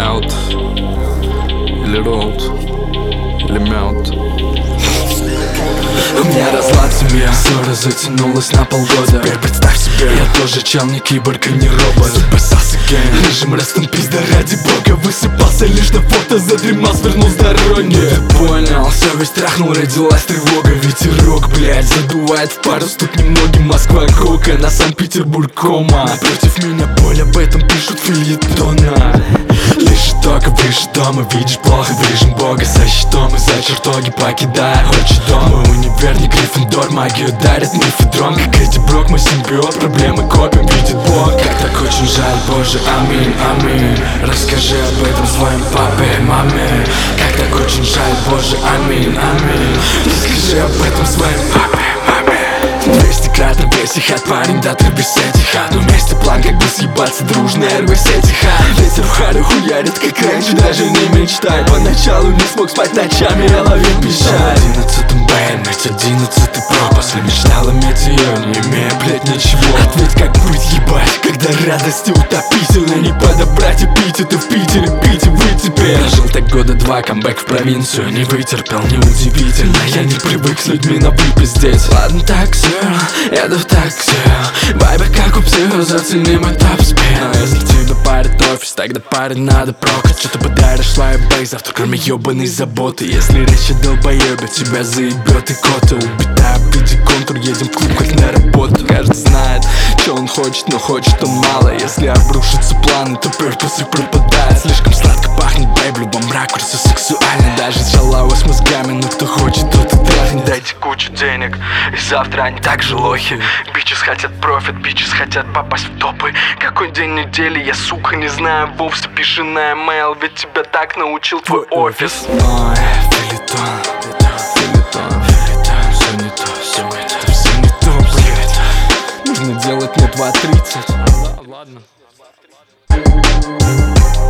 Мяут или Роуд или Мяут. У меня разлад в семье, ссора затянулась на полгода. Теперь представь себе, я тоже чел, не киборг и не робот. Запасался гейм, режим раступись, да ради бога. Высыпался лишь на фото, задремал, свернул с дороги. Ты понял, совесть трахнул, родилась тревога. Ветерок, блядь, задувает в пару, тут немногим. Москва кока, на Санкт-Петербург кома. Против меня боль, об этом пишут фельетона. Лишь только выше дома, видишь плохо, движем бога со щитом и за чертоги покидая отчий дом. Мой универ не Гриффиндор, магию дарит мифедрон. Как Эдди Брок, мой симбиот, проблемы копим, видит Бог. Как так очень жаль, Боже, аминь, аминь. Расскажи об этом своим папе, маме. Как так очень жаль, Боже, аминь, аминь. Расскажи об этом своим папе, маме. 200-кратно весь их от парень, да ты без этих. Но вместе план, как бы съебаться дружно, РВС этих. Ветер в харю хуярит, как раньше, даже не мечтай. Поначалу не смог спать ночами, я ловил печаль. 11-м Бэйн, ведь 11-й про. После мечтал иметь ее, не имея, блять, ничего. Ответь, как быть, ебать, когда радости утопительно. Не подобрать эпитеты в Питере, пить и выйти теперь. Прожил так года два, камбэк в провинцию. Не вытерпел, неудивительно. Я не привык с людьми на выпиздеть. Ладно, такси, еду в такси. Вайбы как у психа, зацени мой топ-спин. Если тебе парит офис, тогда парень надо прокать. Что ты подаришь лайбэй, завтра кроме ебаной заботы. Если речь о долбоебе, тебя заебет и кота. Убитая в виде контур, едем в клуб как на работу. Каждый знает, что он хочет, но хочет он мало. Если обрушатся планы, то перпусы пропадает. Слишком сладко пахнет, бэй, в любом ракурсе сексуально. Даже шалава с мозгами, но кто хочет, тот и трахнет. Дайте кучу денег, и завтра они так же лохи. Бичес хотят профит, бичес хотят попасть в топы. Какой день недели, я, сука, не знаю вовсе. Пиши на email, ведь тебя так научил твой офис. Ой, филитон, филитон, филитон. Все не то, все не то, все не то, блядь. Нужно делать мне 2:30. Ладно.